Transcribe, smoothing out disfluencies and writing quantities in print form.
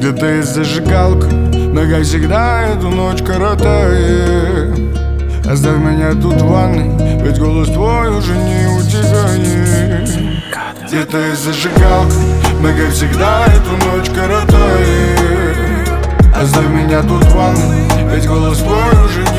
Где-то есть зажигалка, но как всегда эту ночь коротаем. Оставь меня тут в ванной, ведь голос твой уже не у тебя есть. Где-то есть зажигалка, мы как всегда эту ночь коротаем. Оставь меня тут в ванной, ведь голос твой уже